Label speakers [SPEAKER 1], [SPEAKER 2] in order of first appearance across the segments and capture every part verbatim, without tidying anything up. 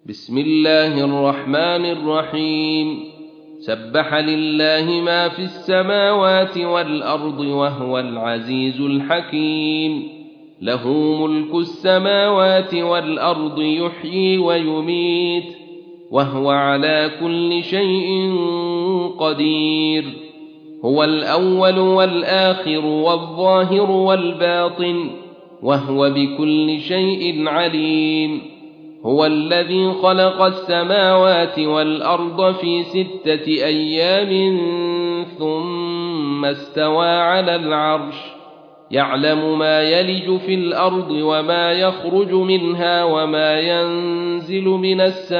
[SPEAKER 1] بسم الله الرحمن الرحيم سبح لله ما في السماوات والأرض وهو العزيز الحكيم له ملك السماوات والأرض يحيي ويميت وهو على كل شيء قدير هو الأول والآخر والظاهر والباطن وهو بكل شيء عليم هو الذي خلق السماوات والأرض في ستة أيام ثم استوى على العرش يعلم ما يلج في الأرض وما يخرج منها وما ينزل من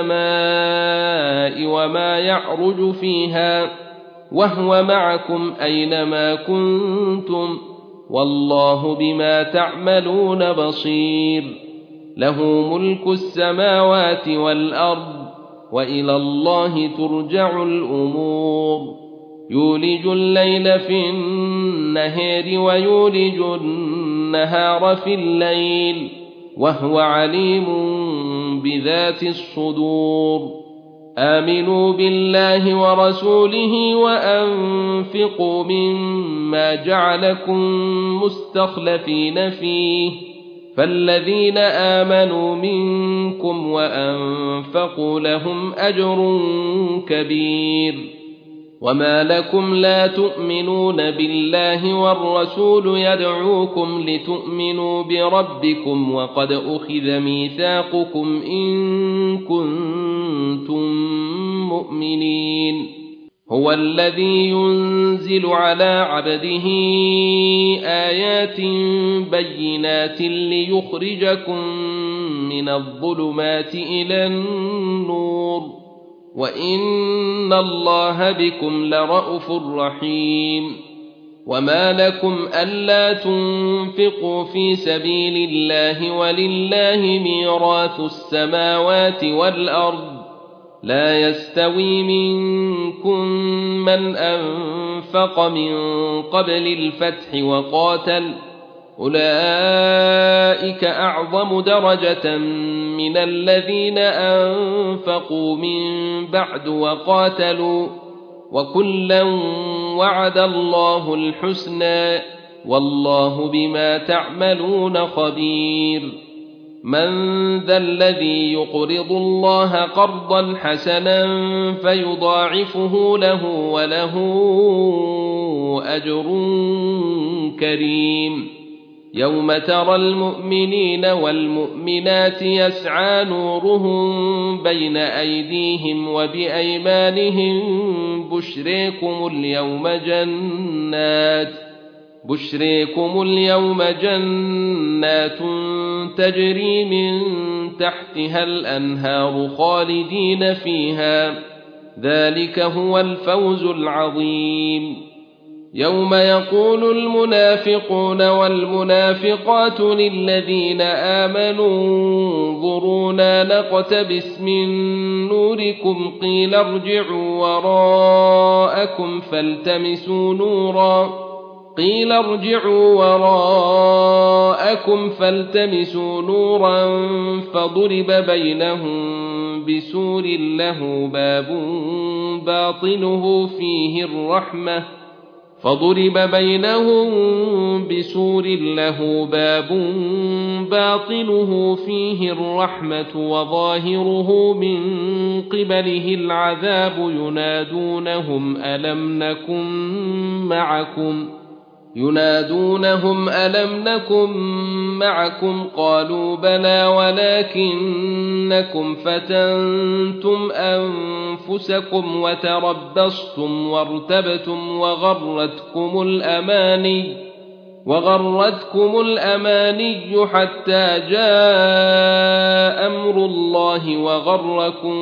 [SPEAKER 1] السماء وما يعرج فيها وهو معكم أينما كنتم والله بما تعملون بصير له ملك السماوات والأرض وإلى الله ترجع الأمور يولج الليل في النهار ويولج النهار في الليل وهو عليم بذات الصدور آمنوا بالله ورسوله وأنفقوا مما جعلكم مستخلفين فيه فالذين آمنوا منكم وأنفقوا لهم أجر كبير وما لكم لا تؤمنون بالله والرسول يدعوكم لتؤمنوا بربكم وقد أخذ ميثاقكم إن كنتم مؤمنين هو الذي ينزل على عبده آيات بينات ليخرجكم من الظلمات إلى النور وإن الله بكم لرءوف رحيم وما لكم ألا تنفقوا في سبيل الله ولله ميراث السماوات والأرض لا يستوي منكم من أنفق من قبل الفتح وقاتل أولئك أعظم درجة من الذين أنفقوا من بعد وقاتلوا وكلا وعد الله الحسنى والله بما تعملون خبير من ذا الذي يقرض الله قرضا حسنا فيضاعفه له وله أجر كريم يوم ترى المؤمنين والمؤمنات يسعى نورهم بين أيديهم وبأيمانهم بشريكم اليوم جنات بشريكم اليوم جنات تجري من تحتها الأنهار خالدين فيها ذلك هو الفوز العظيم يوم يقول المنافقون والمنافقات للذين آمنوا انظرونا نقتبس من نوركم قيل ارجعوا وراءكم فالتمسوا نورا قيل ارجعوا وراءكم فالتمسوا نورا فضرب بينهم بسور له باب باطنه فيه الرحمة فضرب بينهم بسور له باب باطنه فيه الرحمة وظاهره من قبله العذاب ينادونهم ألم نكن معكم ينادونهم ألم نكن معكم قالوا بلى ولكنكم فتنتم أنفسكم وتربصتم وارتبتم وغرتكم الأماني وغرتكم الأماني حتى جاء أمر الله وغركم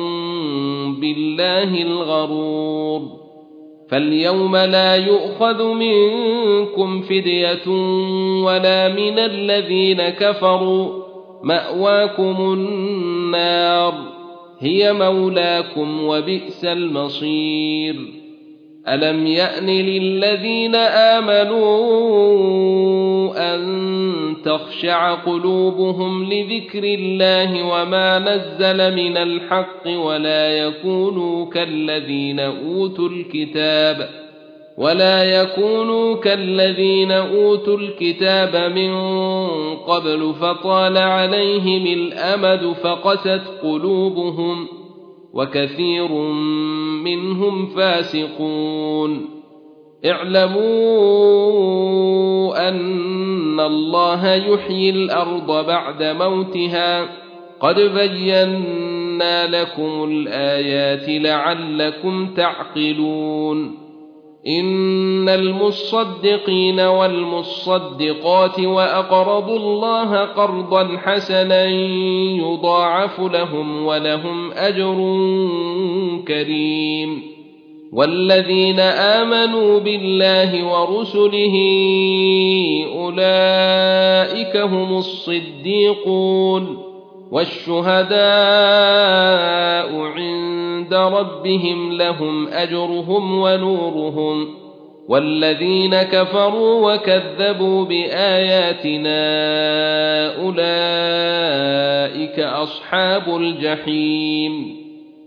[SPEAKER 1] بالله الغرور فاليوم لا يؤخذ منكم فدية ولا من الذين كفروا مأواكم النار هي مولاكم وبئس المصير ألم يأن للذين آمنوا أن تخشع قلوبهم لذكر الله وما نزل من الحق ولا يكونوا كالذين أوتوا الكتاب ولا يكونوا كالذين أوتوا الكتاب من قبل فطال عليهم الأمد فقست قلوبهم وكثير منهم فاسقون. اعلموا أن الله يحيي الأرض بعد موتها قد بينا لكم الآيات لعلكم تعقلون. إن المصدقين والمصدقات وأقرضوا الله قرضا حسنا يضاعف لهم ولهم أجر كريم. والذين آمنوا بالله ورسله أولئك هم الصديقون والشهداء عند ربهم لهم أجرهم ونورهم. والذين كفروا وكذبوا بآياتنا أولئك أصحاب الجحيم.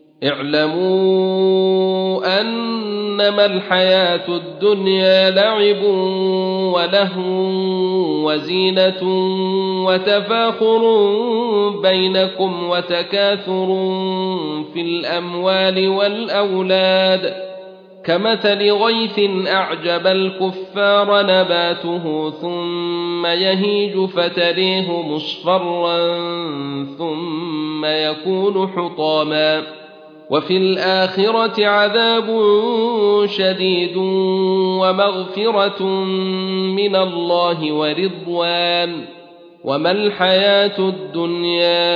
[SPEAKER 1] اعلموا أنما الحياة الدنيا لعب ولهو وزينة وتفاخر بينكم وتكاثر في الأموال والأولاد كمثل غيث أعجب الكفار نباته ثم يهيج فتريه مصفرا ثم يكون حطاما وفي الآخرة عذاب شديد ومغفرة من الله ورضوان وما الحياة الدنيا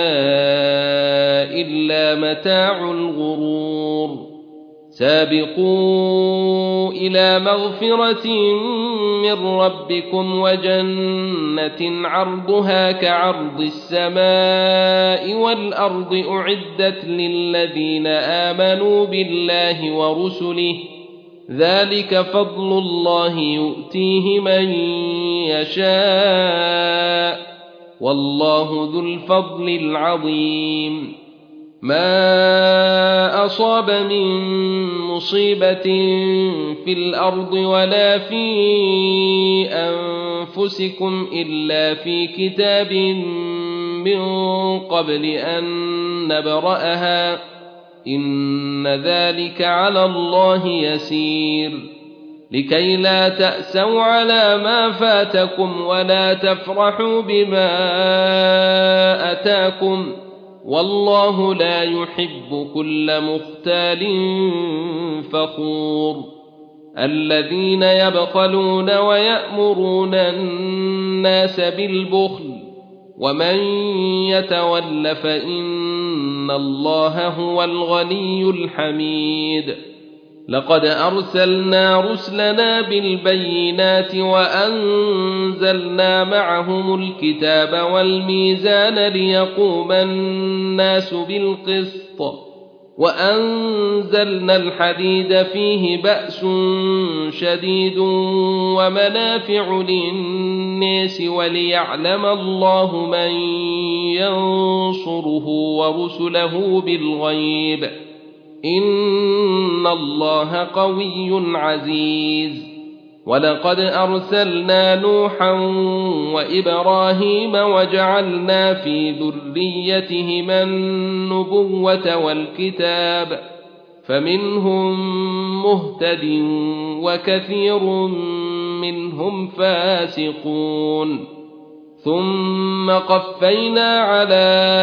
[SPEAKER 1] إلا متاع الغرور. سابقوا إلى مغفرة من ربكم وجنة عرضها كعرض السماء والأرض أعدت للذين آمنوا بالله ورسله ذلك فضل الله يؤتيه من يشاء والله ذو الفضل العظيم. ما أصاب من مصيبة في الأرض ولا في أنفسكم إلا في كتاب من قبل أن نبرأها إن ذلك على الله يسير. لكي لا تأسوا على ما فاتكم ولا تفرحوا بما أتاكم والله لا يحب كل مختال فخور. الذين يبخلون ويأمرون الناس بالبخل ومن يتول فإن الله هو الغني الحميد. لقد أرسلنا رسلنا بالبينات وأنزلنا معهم الكتاب والميزان ليقوم الناس بالقسط وأنزلنا الحديد فيه بأس شديد ومنافع للناس وليعلم الله من ينصره ورسله بالغيب إن الله قوي عزيز. ولقد أرسلنا نوحا وإبراهيم وجعلنا في ذريتهما النبوة والكتاب فمنهم مهتد وكثير منهم فاسقون. ثم قفينا على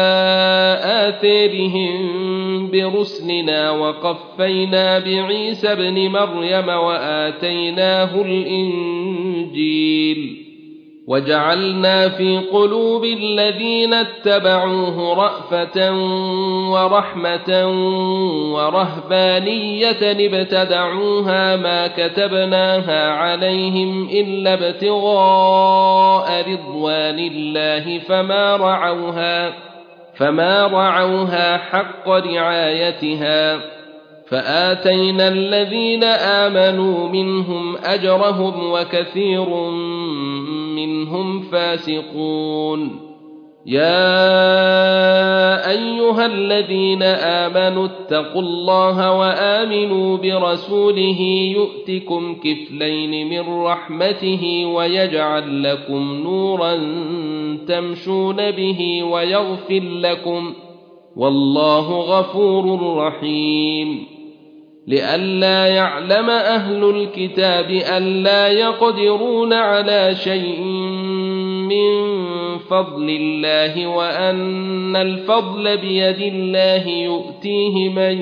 [SPEAKER 1] آثارهم برسلنا وقفينا بعيسى ابن مريم وآتيناه الإنجيل وجعلنا في قلوب الذين اتبعوه رأفة ورحمة ورهبانية ابتدعوها ما كتبناها عليهم إلا ابتغاء رضوان الله فما رعوها فما رعوها حق رعايتها فآتينا الذين آمنوا منهم أجرهم وكثير منهم فاسقون يا أيها الذين آمنوا اتقوا الله وآمنوا برسوله يؤتكم كفلين من رحمته ويجعل لكم نورا تمشون به ويغفر لكم والله غفور رحيم لئلا يعلم أهل الكتاب ألا يقدرون على شيء من فضل الله وأن الفضل بيد الله يؤتيه من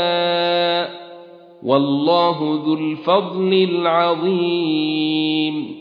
[SPEAKER 1] يشاء والله ذو الفضل العظيم